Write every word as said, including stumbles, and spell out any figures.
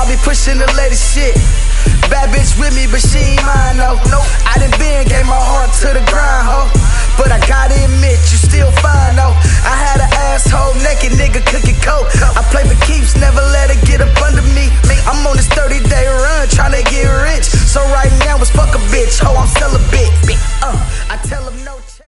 I be pushing the latest shit. Bad bitch with me, but she ain't mine, no. Nope. I done been, gave my heart to the grind, ho.